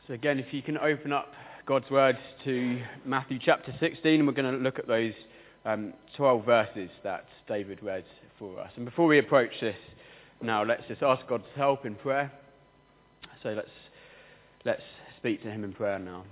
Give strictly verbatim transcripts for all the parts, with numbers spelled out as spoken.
So again, if you can open up God's words to Matthew chapter sixteen, and we're going to look at those um, twelve verses that David read for us. And before we approach this now, let's just ask God's help in prayer. So let's let's speak to him in prayer now.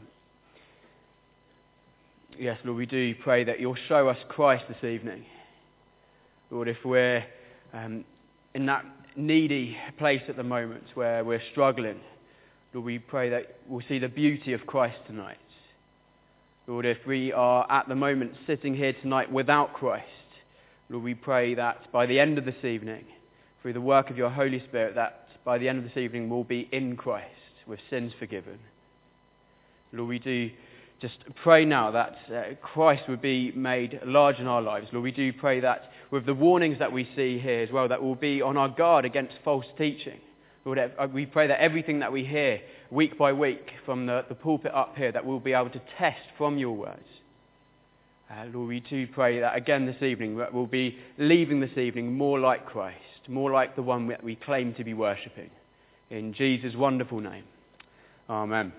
Yes, Lord, we do pray that you'll show us Christ this evening. Lord, if we're um, in that needy place at the moment where we're struggling, Lord, we pray that we'll see the beauty of Christ tonight. Lord, if we are at the moment sitting here tonight without Christ, Lord, we pray that by the end of this evening, through the work of your Holy Spirit, that by the end of this evening we'll be in Christ with sins forgiven. Lord, we do just pray now that uh, Christ would be made large in our lives. Lord, we do pray that with the warnings that we see here as well, that we'll be on our guard against false teaching. Lord, we pray that everything that we hear week by week from the, the pulpit up here, that we'll be able to test from your words. Uh, Lord, we do pray that again this evening, that we'll be leaving this evening more like Christ, more like the one that we claim to be worshipping. In Jesus' wonderful name. Amen.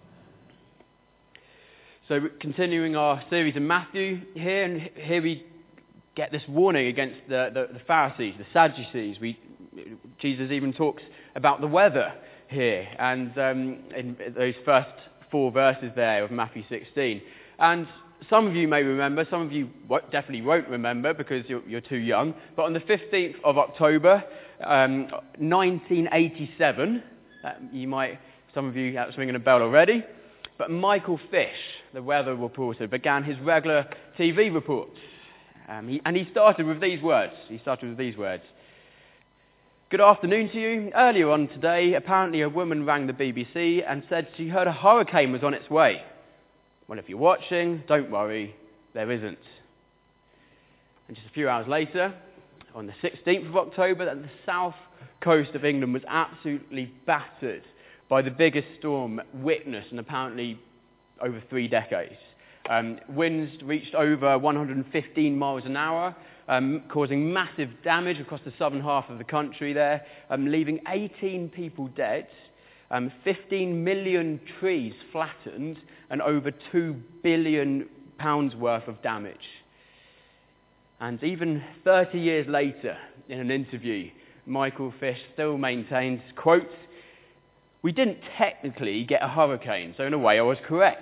So continuing our series in Matthew here, and here we get this warning against the, the, the Pharisees, the Sadducees. We, Jesus even talks about the weather here, and um, in those first four verses there of Matthew sixteen. And some of you may remember, some of you definitely won't remember because you're, you're too young, but on the fifteenth of October, um, nineteen eighty-seven, uh, you might, some of you that's ringing a bell already, but Michael Fish, the weather reporter, began his regular T V reports. Um, he, and he started with these words. He started with these words. Good afternoon to you. Earlier on today, apparently a woman rang the B B C and said she heard a hurricane was on its way. Well, if you're watching, don't worry, there isn't. And just a few hours later, on the sixteenth of October, the south coast of England was absolutely battered by the biggest storm witnessed in apparently over three decades. Um, winds reached over one hundred fifteen miles an hour, um, causing massive damage across the southern half of the country there, um, leaving eighteen people dead, um, fifteen million trees flattened, and over two billion pounds worth of damage. And even thirty years later, in an interview, Michael Fish still maintains, quote, "We didn't technically get a hurricane, so in a way I was correct.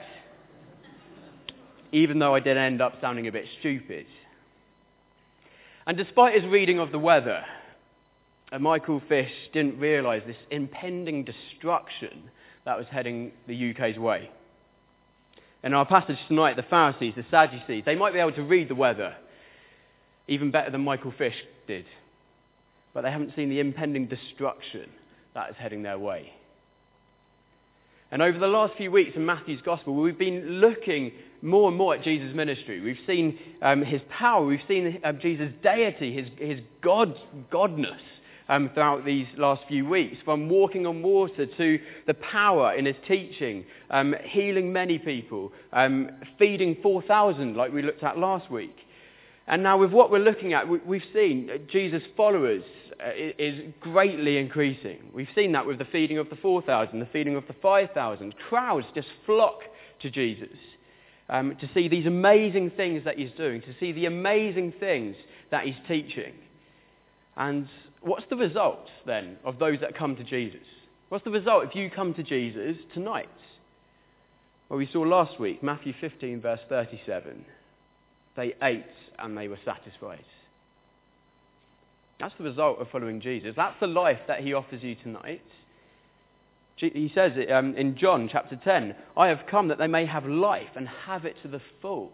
Even though I did end up sounding a bit stupid." And despite his reading of the weather, uh, Michael Fish didn't realise this impending destruction that was heading the U K's way. In our passage tonight, the Pharisees, the Sadducees, they might be able to read the weather even better than Michael Fish did, but they haven't seen the impending destruction that is heading their way. And over the last few weeks in Matthew's Gospel, we've been looking more and more at Jesus' ministry. We've seen um, his power, we've seen um, Jesus' deity, his, his God, godness um, throughout these last few weeks. From walking on water to the power in his teaching, um, healing many people, um, feeding four thousand like we looked at last week. And now with what we're looking at, we, we've seen Jesus' followers uh, is greatly increasing. We've seen that with the feeding of the four thousand, the feeding of the five thousand. Crowds just flock to Jesus um, to see these amazing things that he's doing, to see the amazing things that he's teaching. And what's the result then of those that come to Jesus? What's the result if you come to Jesus tonight? Well, we saw last week, Matthew fifteen, verse thirty-seven. They ate and they were satisfied. That's the result of following Jesus. That's the life that he offers you tonight. He says it um, in John chapter ten, "I have come that they may have life and have it to the full."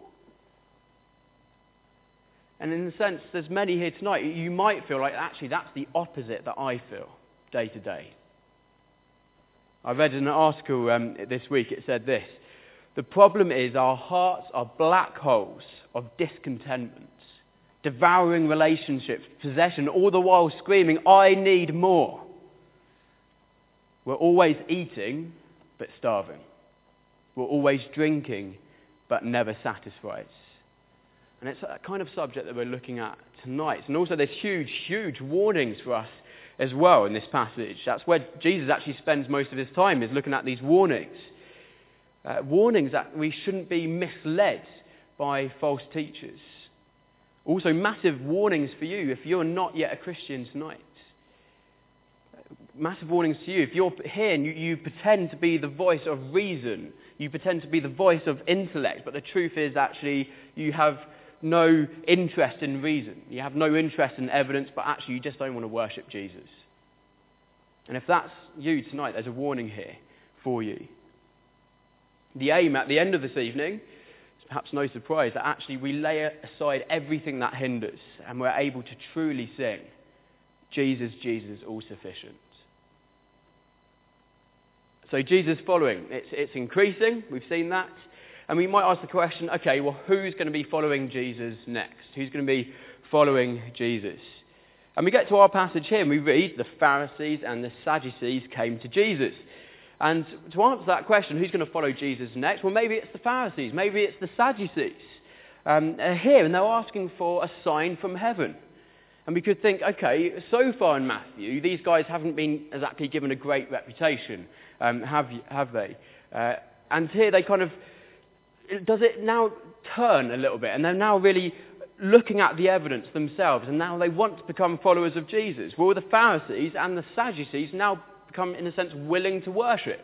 And in a sense, there's many here tonight, you might feel like actually that's the opposite that I feel day to day. I read in an article um, this week, it said this: "The problem is our hearts are black holes of discontentment, devouring relationships, possession, all the while screaming, 'I need more.' We're always eating, but starving. We're always drinking, but never satisfied." And it's a kind of subject that we're looking at tonight. And also there's huge, huge warnings for us as well in this passage. That's where Jesus actually spends most of his time, is looking at these warnings. Uh, warnings that we shouldn't be misled by false teachers. Also, massive warnings for you if you're not yet a Christian tonight. Massive warnings to you. If you're here and you, you pretend to be the voice of reason, you pretend to be the voice of intellect, but the truth is actually you have no interest in reason. You have no interest in evidence, but actually you just don't want to worship Jesus. And if that's you tonight, there's a warning here for you. The aim at the end of this evening, it's perhaps no surprise, that actually we lay aside everything that hinders and we're able to truly sing, Jesus, Jesus, all sufficient. So Jesus following, it's, it's increasing, we've seen that. And we might ask the question, okay, well, who's going to be following Jesus next? Who's going to be following Jesus? And we get to our passage here and we read, the Pharisees and the Sadducees came to Jesus. And to answer that question, who's going to follow Jesus next? Well, maybe it's the Pharisees, maybe it's the Sadducees. Um, they're here and they're asking for a sign from heaven. And we could think, okay, so far in Matthew, these guys haven't been exactly given a great reputation, um, have, have they? Uh, and here they kind of, does it now turn a little bit? And they're now really looking at the evidence themselves, and now they want to become followers of Jesus. Will the Pharisees and the Sadducees now become, in a sense, willing to worship?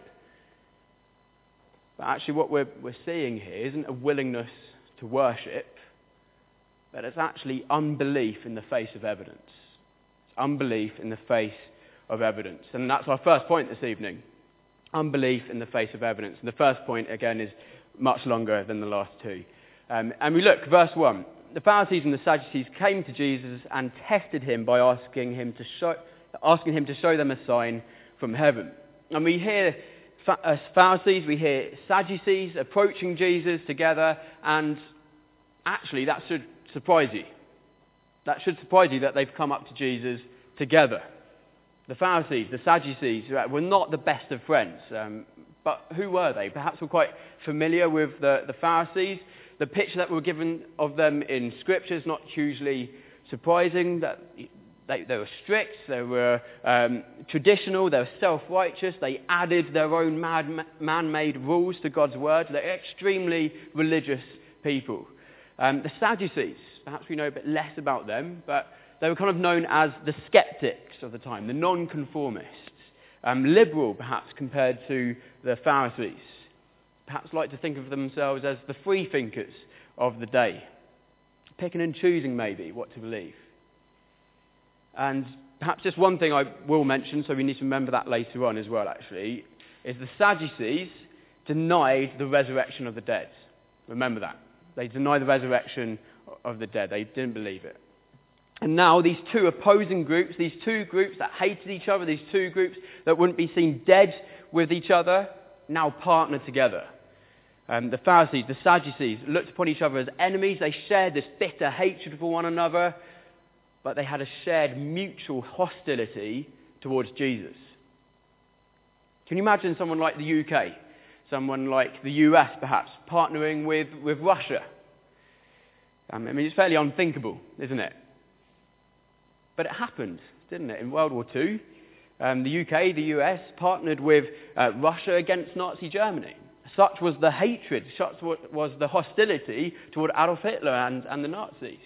But actually what we're, we're seeing here isn't a willingness to worship, but it's actually unbelief in the face of evidence. It's unbelief in the face of evidence. And that's our first point this evening. Unbelief in the face of evidence. And the first point, again, is much longer than the last two. Um, and we look, verse one. The Pharisees and the Sadducees came to Jesus and tested him by asking him to show, asking him to show them a sign from heaven. And we hear uh, Pharisees, we hear Sadducees approaching Jesus together, and actually that should surprise you. That should surprise you that they've come up to Jesus together. The Pharisees, the Sadducees, were not the best of friends. Um, but who were they? Perhaps we're quite familiar with the, the Pharisees. The picture that we're given of them in Scripture is not hugely surprising. That they, they were strict, they were um, traditional, they were self-righteous. They added their own mad, man-made rules to God's word. They're extremely religious people. Um, the Sadducees, perhaps we know a bit less about them, but they were kind of known as the skeptics of the time, the non-conformists. Um, liberal, perhaps, compared to the Pharisees. Perhaps like to think of themselves as the free thinkers of the day. Picking and choosing, maybe, what to believe. And perhaps just one thing I will mention, so we need to remember that later on as well, actually, is the Sadducees denied the resurrection of the dead. Remember that. They denied the resurrection of the dead. They didn't believe it. And now these two opposing groups, these two groups that hated each other, these two groups that wouldn't be seen dead with each other, now partner together. Um, the Pharisees, the Sadducees, looked upon each other as enemies. They shared this bitter hatred for one another, but they had a shared mutual hostility towards Jesus. Can you imagine someone like the U K, someone like the U S perhaps, partnering with, with Russia? Um, I mean, it's fairly unthinkable, isn't it? But it happened, didn't it? In World War Two, um, the U K, the U S, partnered with uh, Russia against Nazi Germany. Such was the hatred, such was the hostility toward Adolf Hitler and, and the Nazis.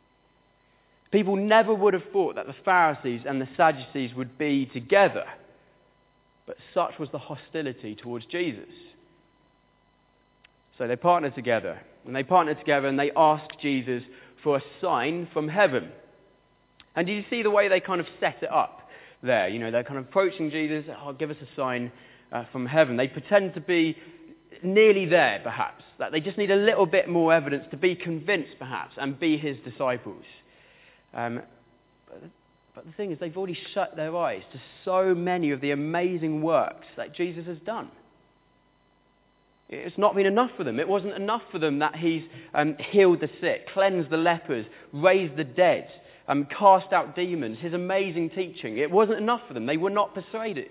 People never would have thought that the Pharisees and the Sadducees would be together, but such was the hostility towards Jesus. So they partnered together, and they partnered together and they asked Jesus for a sign from heaven. And do you see the way they kind of set it up there? You know, they're kind of approaching Jesus, oh, give us a sign uh, from heaven. They pretend to be nearly there, perhaps. That they just need a little bit more evidence to be convinced, perhaps, and be his disciples. Um, but, but the thing is, they've already shut their eyes to so many of the amazing works that Jesus has done. It's not been enough for them. It wasn't enough for them that he's um, healed the sick, cleansed the lepers, raised the dead, um, cast out demons, his amazing teaching. It wasn't enough for them. They were not persuaded.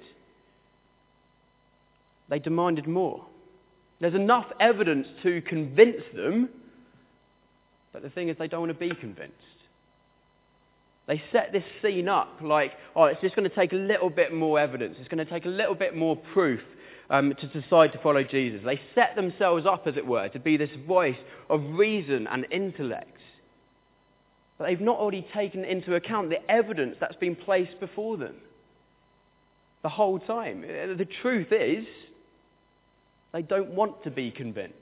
They demanded more. There's enough evidence to convince them, but the thing is they don't want to be convinced. They set this scene up like, oh, it's just going to take a little bit more evidence. It's going to take a little bit more proof um, to decide to follow Jesus. They set themselves up, as it were, to be this voice of reason and intellect. But they've not already taken into account the evidence that's been placed before them the whole time. The truth is, they don't want to be convinced.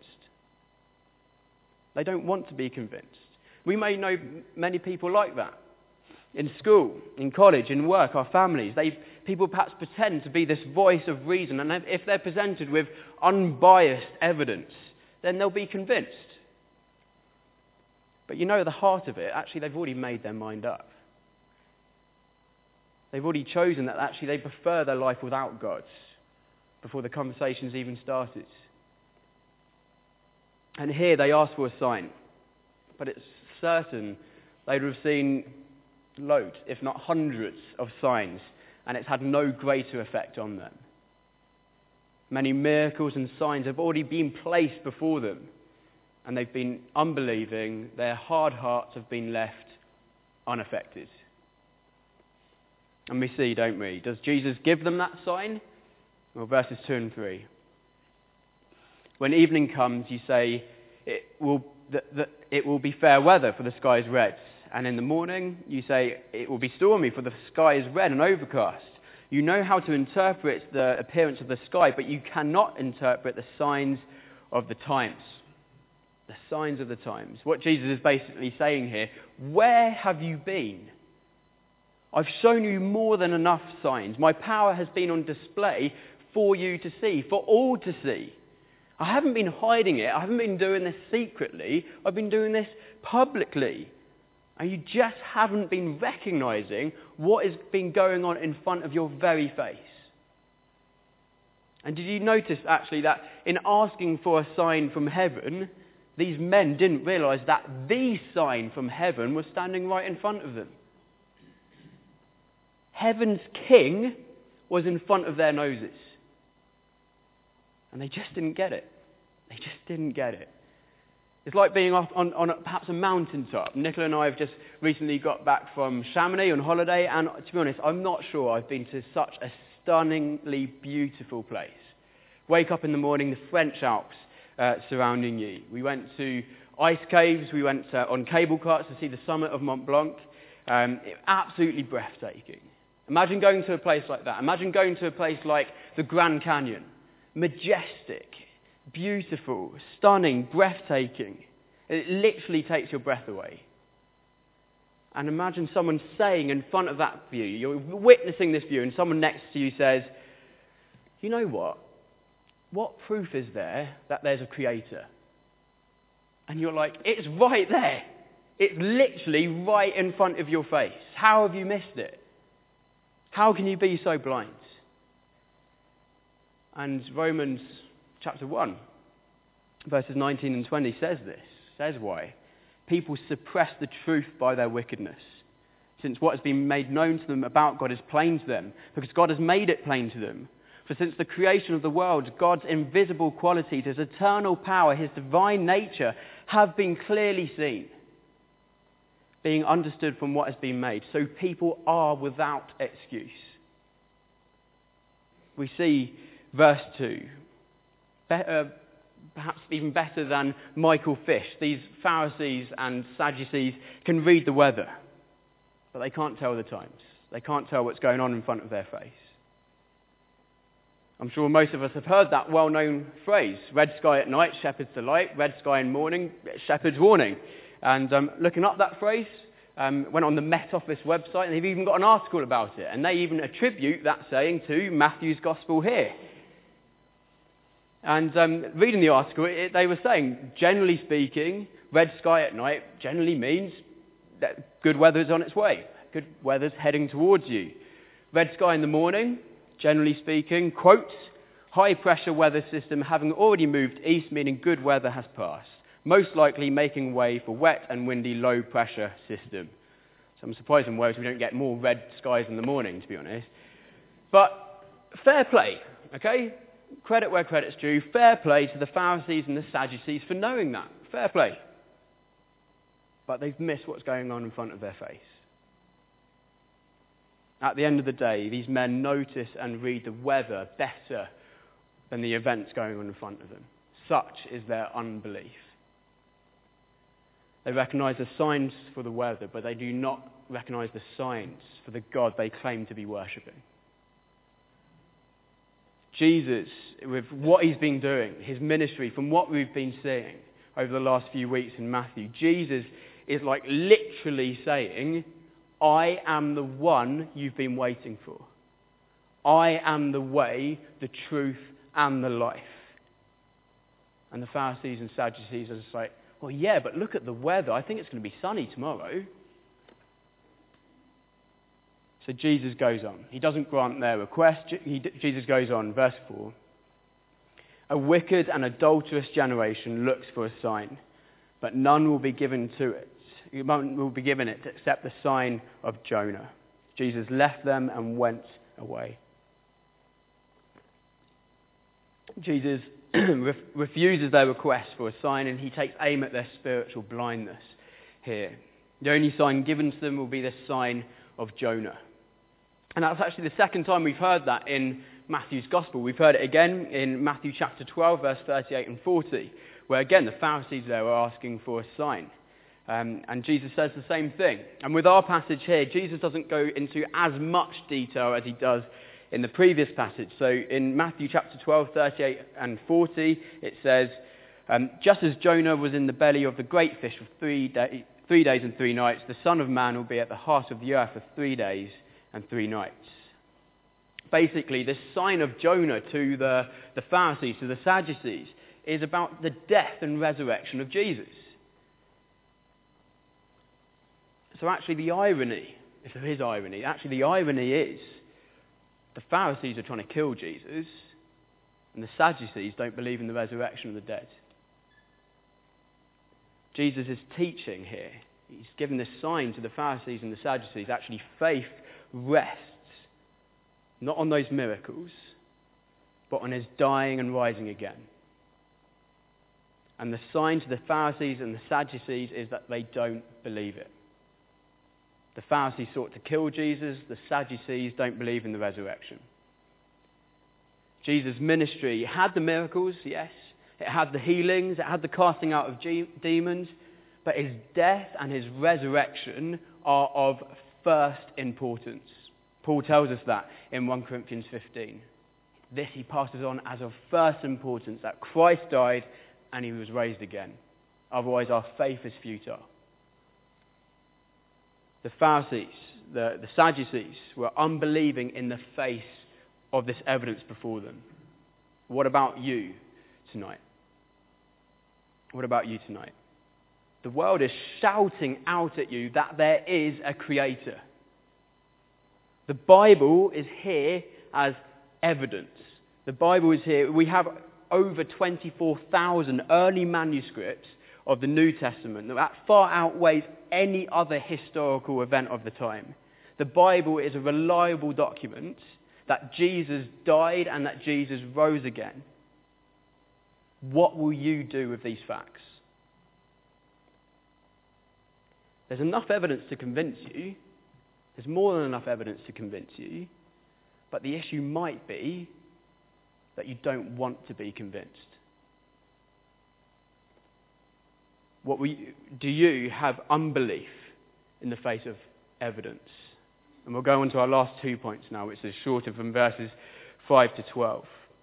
They don't want to be convinced. We may know many people like that. In school, in college, in work, our families, they people perhaps pretend to be this voice of reason, and if they're presented with unbiased evidence, then they'll be convinced. But you know, at the heart of it, actually, they've already made their mind up. They've already chosen that actually they prefer their life without God before the conversation's even started. And here they ask for a sign, but it's certain they would have seen loads, if not hundreds, of signs, and it's had no greater effect on them. Many miracles and signs have already been placed before them, and they've been unbelieving. Their hard hearts have been left unaffected. And we see, don't we? Does Jesus give them that sign? Well, verses two and three. When evening comes, you say, it will, that, that it will be fair weather, for the sky is red. And in the morning, you say, it will be stormy, for the sky is red and overcast. You know how to interpret the appearance of the sky, but you cannot interpret the signs of the times. The signs of the times. What Jesus is basically saying here, where have you been? I've shown you more than enough signs. My power has been on display for you to see, for all to see. I haven't been hiding it. I haven't been doing this secretly. I've been doing this publicly. And you just haven't been recognizing what has been going on in front of your very face. And did you notice actually that in asking for a sign from heaven, these men didn't realize that the sign from heaven was standing right in front of them? Heaven's king was in front of their noses. And they just didn't get it. They just didn't get it. It's like being off on, on a, perhaps a mountaintop. Nicola and I have just recently got back from Chamonix on holiday, and to be honest, I'm not sure I've been to such a stunningly beautiful place. Wake up in the morning, the French Alps uh, surrounding you. We went to ice caves, we went uh, on cable cars to see the summit of Mont Blanc. Um, it, absolutely breathtaking. Imagine going to a place like that. Imagine going to a place like the Grand Canyon. Majestic, beautiful, stunning, breathtaking. It literally takes your breath away. And imagine someone saying in front of that view, you're witnessing this view, and someone next to you says, you know what? What proof is there that there's a creator? And you're like, it's right there. It's literally right in front of your face. How have you missed it? How can you be so blind? And Romans chapter one, verses nineteen and twenty says this, says why. People suppress the truth by their wickedness, since what has been made known to them about God is plain to them, because God has made it plain to them. For since the creation of the world, God's invisible qualities, his eternal power, his divine nature, have been clearly seen, being understood from what has been made. So people are without excuse. We see verse two, better, perhaps even better than Michael Fish. These Pharisees and Sadducees can read the weather, but they can't tell the times. They can't tell what's going on in front of their face. I'm sure most of us have heard that well-known phrase, red sky at night, shepherd's delight, red sky in morning, shepherd's warning. And um, looking up that phrase, um, went on the Met Office website, and they've even got an article about it. And they even attribute that saying to Matthew's Gospel here. And um, reading the article, it, they were saying, generally speaking, red sky at night generally means that good weather is on its way. Good weather's heading towards you. Red sky in the morning, generally speaking, quotes, high pressure weather system having already moved east, meaning good weather has passed, most likely making way for wet and windy low pressure system. So I'm surprised in Wales we don't get more red skies in the morning, to be honest. But fair play, okay? Credit where credit's due. Fair play to the Pharisees and the Sadducees for knowing that. Fair play. But they've missed what's going on in front of their face. At the end of the day, these men notice and read the weather better than the events going on in front of them. Such is their unbelief. They recognize the signs for the weather, but they do not recognize the signs for the God they claim to be worshipping. Jesus, with what he's been doing, his ministry, from what we've been seeing over the last few weeks in Matthew, Jesus is like literally saying, I am the one you've been waiting for. I am the way, the truth, and the life. And the Pharisees and Sadducees are just like, well, yeah, but look at the weather. I think it's going to be sunny tomorrow. So Jesus goes on. He doesn't grant their request. He, Jesus goes on, verse four. A wicked and adulterous generation looks for a sign, but none will be given to it. None will be given it except the sign of Jonah. Jesus left them and went away. Jesus refuses their request for a sign, and he takes aim at their spiritual blindness here. The only sign given to them will be the sign of Jonah. And that's actually the second time we've heard that in Matthew's Gospel. We've heard it again in Matthew chapter twelve, verse thirty-eight and forty, where again the Pharisees there were asking for a sign. Um, and Jesus says the same thing. And with our passage here, Jesus doesn't go into as much detail as he does in the previous passage. So in Matthew chapter twelve, thirty-eight and forty, it says, um, just as Jonah was in the belly of the great fish for three, day, three days and three nights, the Son of Man will be at the heart of the earth for three days and three nights. Basically, this sign of Jonah to the, the Pharisees, to the Sadducees, is about the death and resurrection of Jesus. So actually the irony, if there is irony, actually the irony is the Pharisees are trying to kill Jesus and the Sadducees don't believe in the resurrection of the dead. Jesus is teaching here. He's given this sign to the Pharisees and the Sadducees. Actually, faith rests not on those miracles, but on his dying and rising again. And the sign to the Pharisees and the Sadducees is that they don't believe it. The Pharisees sought to kill Jesus. The Sadducees don't believe in the resurrection. Jesus' ministry had the miracles, yes. It had the healings. It had the casting out of ge- demons. But his death and his resurrection are of first importance. Paul tells us that in First Corinthians fifteen. This he passes on as of first importance, that Christ died and he was raised again. Otherwise our faith is futile. The Pharisees, the, the Sadducees, were unbelieving in the face of this evidence before them. What about you tonight? What about you tonight? The world is shouting out at you that there is a creator. The Bible is here as evidence. The Bible is here. We have over twenty-four thousand early manuscripts of the New Testament. That far outweighs any other historical event of the time. The Bible is a reliable document that Jesus died and that Jesus rose again. What will you do with these facts? There's enough evidence to convince you. There's more than enough evidence to convince you. But the issue might be that you don't want to be convinced. What we, do you have unbelief in the face of evidence? And we'll go on to our last two points now, which is shorter, from verses five to twelve.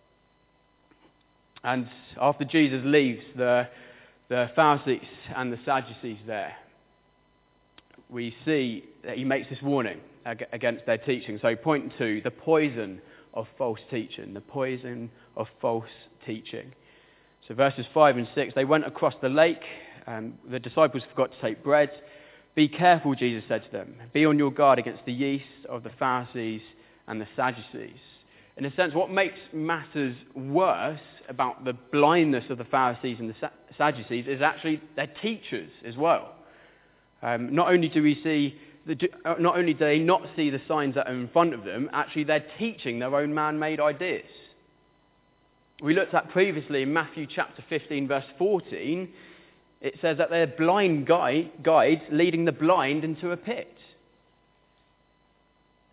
And after Jesus leaves the, the Pharisees and the Sadducees there, we see that he makes this warning against their teaching. So point two, the poison of false teaching. The poison of false teaching. So verses five and six, they went across the lake. Um, the disciples forgot to take bread. Be careful, Jesus said to them. Be on your guard against the yeast of the Pharisees and the Sadducees. In a sense, what makes matters worse about the blindness of the Pharisees and the Sadducees is actually their teachers as well. Um, not only do we see, the, not only do they not see the signs that are in front of them, actually they're teaching their own man-made ideas. We looked at previously in Matthew chapter fifteen, verse fourteen. It says that they're blind guide, guides leading the blind into a pit.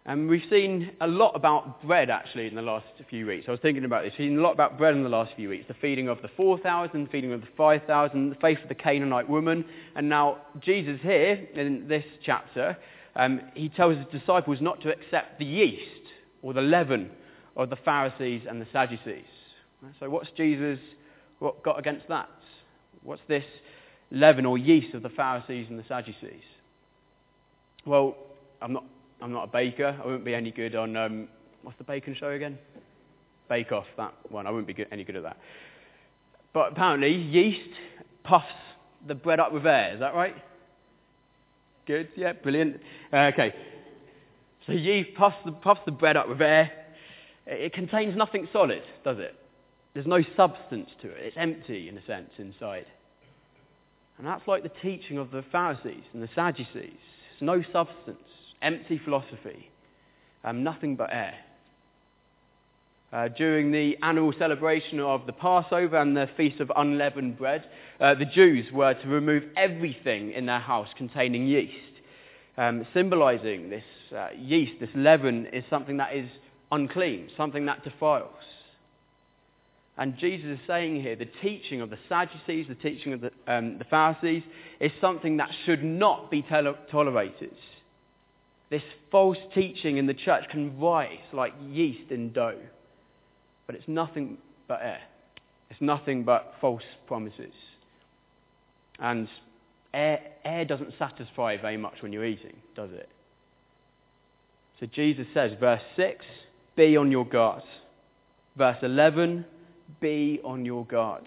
And we've seen a lot about bread, actually, in the last few weeks. I was thinking about this. We've seen a lot about bread in the last few weeks. The feeding of the four thousand, feeding of the five thousand, the faith of the Canaanite woman. And now Jesus here, in this chapter, um, he tells his disciples not to accept the yeast or the leaven of the Pharisees and the Sadducees. So what's Jesus what got against that? What's this leaven or yeast of the Pharisees and the Sadducees? Well, I'm not... I'm not a baker. I wouldn't be any good on, um, what's the bacon show again? Bake Off, that one. I wouldn't be good, any good at that. But apparently, yeast puffs the bread up with air. Is that right? Good? Yeah, brilliant. Uh, okay. So yeast puffs the, puffs the bread up with air. It, it contains nothing solid, does it? There's no substance to it. It's empty, in a sense, inside. And that's like the teaching of the Pharisees and the Sadducees. There's no substance. Empty philosophy, um, nothing but air. Uh, during the annual celebration of the Passover and the Feast of Unleavened Bread, uh, the Jews were to remove everything in their house containing yeast. Um, symbolizing this uh, yeast, this leaven, is something that is unclean, something that defiles. And Jesus is saying here, the teaching of the Sadducees, the teaching of the, um, the Pharisees, is something that should not be tol- tolerated. This false teaching in the church can rise like yeast in dough. But it's nothing but air. It's nothing but false promises. And air, air doesn't satisfy very much when you're eating, does it? So Jesus says, verse six, be on your guard. Verse eleven, be on your guard.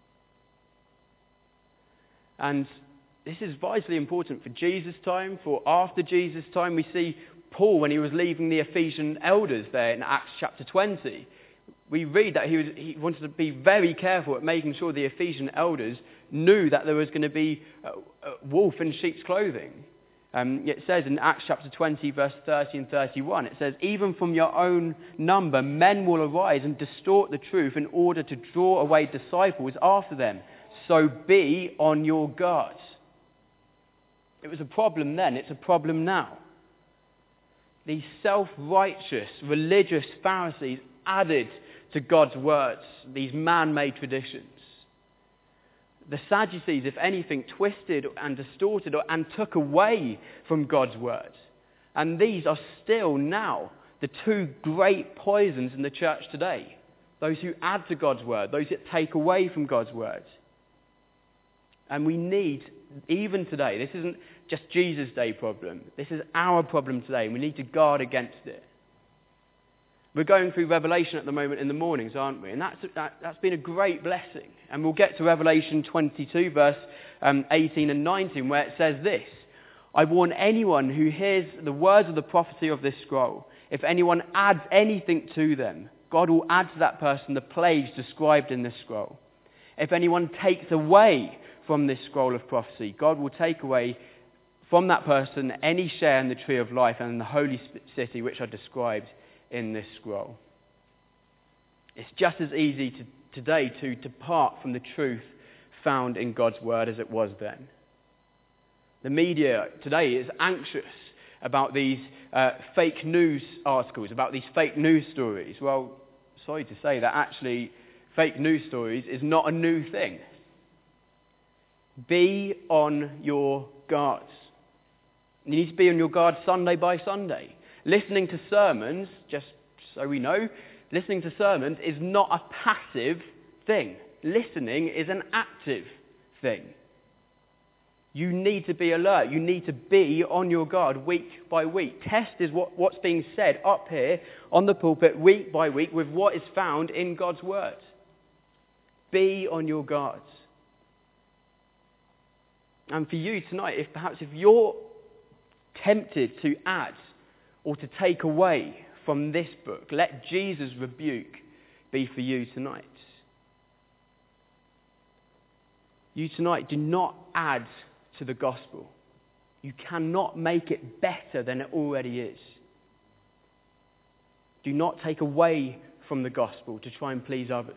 And this is vitally important for Jesus' time, for after Jesus' time. We see Paul, when he was leaving the Ephesian elders there in Acts chapter twenty, we read that he, was, he wanted to be very careful at making sure the Ephesian elders knew that there was going to be a, a wolf in sheep's clothing. Um, it says in Acts chapter twenty, verse thirty and thirty-one, it says, even from your own number, men will arise and distort the truth in order to draw away disciples after them. So be on your guard. It was a problem then, it's a problem now. These self-righteous, religious Pharisees added to God's words these man-made traditions. The Sadducees, if anything, twisted and distorted and took away from God's word. And these are still now the two great poisons in the church today. Those who add to God's word, those that take away from God's word. And we need, even today, this isn't just Jesus' day problem. This is our problem today, and we need to guard against it. We're going through Revelation at the moment in the mornings, aren't we? And that's, that, that's been a great blessing. And we'll get to Revelation twenty-two, verse um, eighteen and nineteen, where it says this, I warn anyone who hears the words of the prophecy of this scroll. If anyone adds anything to them, God will add to that person the plagues described in this scroll. If anyone takes away from this scroll of prophecy, God will take away from that person any share in the tree of life and in the holy city which are described in this scroll. It's just as easy to, today to depart from the truth found in God's word as it was then. The media today is anxious about these uh, fake news articles, about these fake news stories. Well, sorry to say that actually fake news stories is not a new thing. Be on your guard. You need to be on your guard Sunday by Sunday. Listening to sermons, just so we know, listening to sermons is not a passive thing. Listening is an active thing. You need to be alert. You need to be on your guard week by week. Test is what, what's being said up here on the pulpit week by week with what is found in God's word. Be on your guard. And for you tonight, if perhaps if you're tempted to add or to take away from this book, let Jesus' rebuke be for you tonight. You tonight do not add to the gospel. You cannot make it better than it already is. Do not take away from the gospel to try and please others.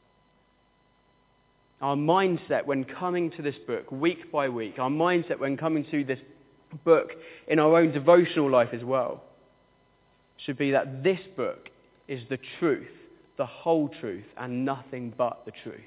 Our mindset when coming to this book week by week, our mindset when coming to this book in our own devotional life as well, should be that this book is the truth, the whole truth, and nothing but the truth.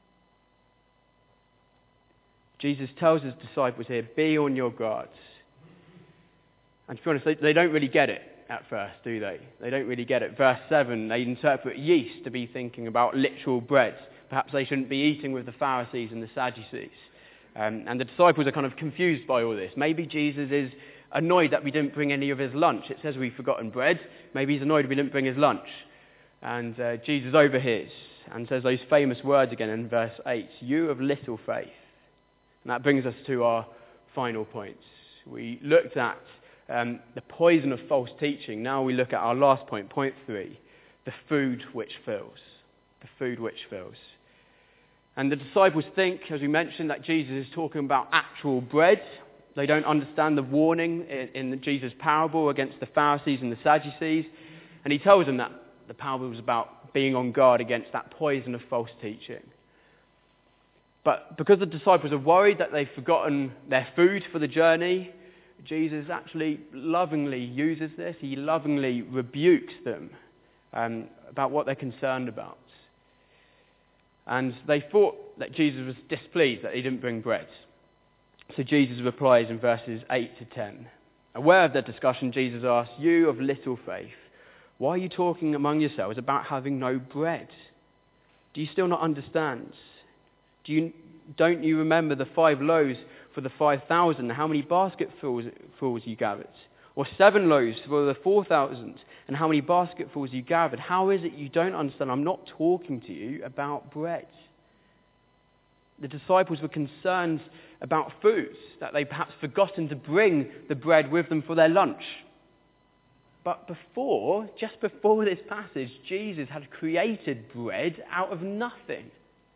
Jesus tells his disciples here, be on your guards. And to be honest, they, they don't really get it at first, do they? They don't really get it. Verse seven, they interpret yeast to be thinking about literal bread. Perhaps they shouldn't be eating with the Pharisees and the Sadducees. Um, and the disciples are kind of confused by all this. Maybe Jesus is annoyed that we didn't bring any of his lunch. It says we've forgotten bread. Maybe he's annoyed we didn't bring his lunch. And uh, Jesus overhears and says those famous words again in verse eight, you of little faith. And that brings us to our final points. We looked at um, the poison of false teaching. Now we look at our last point, point three, the food which fills. The food which fills. And the disciples think, as we mentioned, that Jesus is talking about actual bread. They don't understand the warning in, in Jesus' parable against the Pharisees and the Sadducees. And he tells them that the parable was about being on guard against that poison of false teaching. But because the disciples are worried that they've forgotten their food for the journey, Jesus actually lovingly uses this. He lovingly rebukes them um, about what they're concerned about. And they thought that Jesus was displeased that he didn't bring bread. So Jesus replies in verses eight to ten. Aware of their discussion, Jesus asks, you of little faith, why are you talking among yourselves about having no bread? Do you still not understand? Do you, don't you remember the five loaves for the five thousand, how many basketfuls you gathered? Or seven loaves for the four thousand, and how many basketfuls you gathered? How is it you don't understand? I'm not talking to you about bread. The disciples were concerned about foods, that they perhaps forgotten to bring the bread with them for their lunch. But before, just before this passage, Jesus had created bread out of nothing.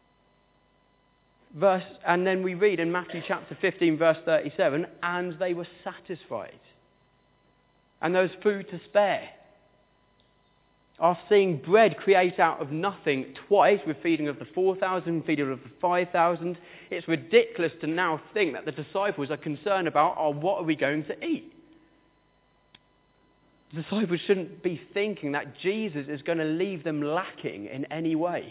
Verse, and then we read in Matthew chapter fifteen, verse thirty-seven, and they were satisfied. And there was food to spare. After seeing bread create out of nothing twice with feeding of the four thousand, feeding of the five thousand, it's ridiculous to now think that the disciples are concerned about, oh, what are we going to eat? The disciples shouldn't be thinking that Jesus is going to leave them lacking in any way.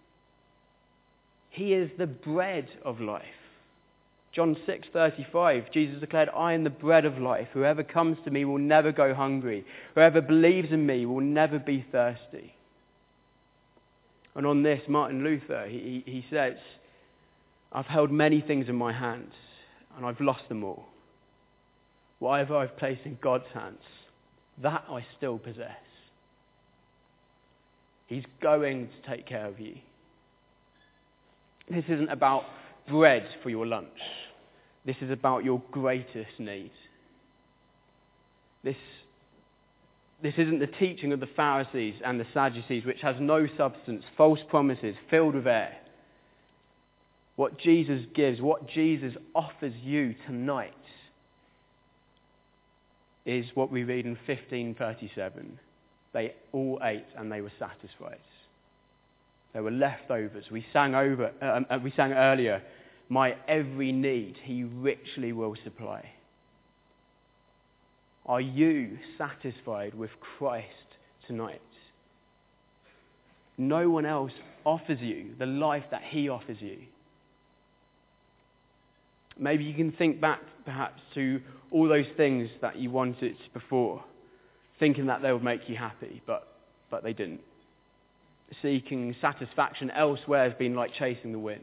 He is the bread of life. John six thirty-five, Jesus declared, I am the bread of life. Whoever comes to me will never go hungry. Whoever believes in me will never be thirsty. And on this, Martin Luther, he, he says, I've held many things in my hands, and I've lost them all. Whatever I've placed in God's hands, that I still possess. He's going to take care of you. This isn't about bread for your lunch. This is about your greatest need. This, this isn't the teaching of the Pharisees and the Sadducees, which has no substance, false promises, filled with air. What Jesus gives, what Jesus offers you tonight is what we read in fifteen thirty-seven. They all ate and they were satisfied. There were leftovers. We sang over. Uh, we sang earlier. My every need, He richly will supply. Are you satisfied with Christ tonight? No one else offers you the life that He offers you. Maybe you can think back, perhaps, to all those things that you wanted before, thinking that they would make you happy, but but they didn't. Seeking satisfaction elsewhere has been like chasing the wind.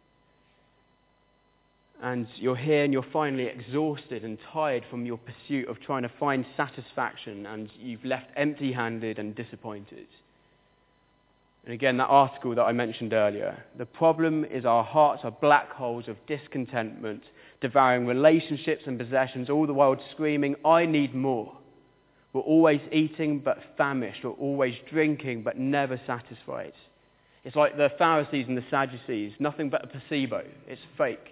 And you're here and you're finally exhausted and tired from your pursuit of trying to find satisfaction, and you've left empty-handed and disappointed. And again, that article that I mentioned earlier, the problem is our hearts are black holes of discontentment, devouring relationships and possessions, all the while screaming, I need more. We're always eating but famished, we're always drinking but never satisfied. It's like the Pharisees and the Sadducees, nothing but a placebo. It's fake.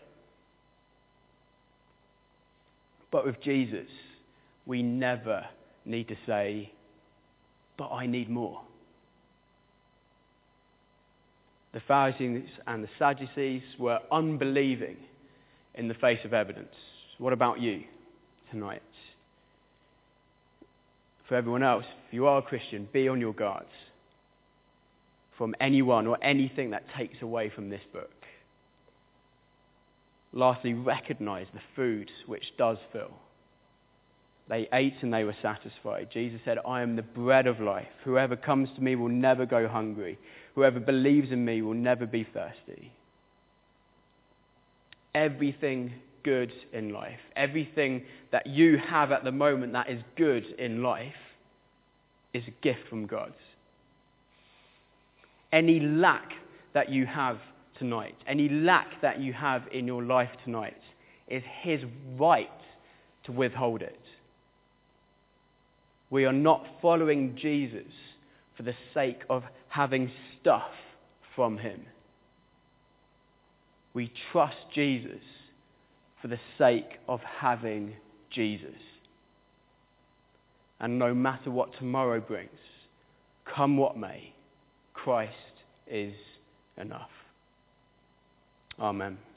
But with Jesus, we never need to say, but I need more. The Pharisees and the Sadducees were unbelieving in the face of evidence. What about you tonight? For everyone else, if you are a Christian, be on your guards from anyone or anything that takes away from this book. Lastly, recognize the food which does fill. They ate and they were satisfied. Jesus said, I am the bread of life. Whoever comes to me will never go hungry. Whoever believes in me will never be thirsty. Everything good in life, everything that you have at the moment that is good in life is a gift from God. Any lack that you have tonight, any lack that you have in your life tonight, is his right to withhold it. We are not following Jesus for the sake of having stuff from him. We trust Jesus for the sake of having Jesus. And no matter what tomorrow brings, come what may, Christ is enough. Amen.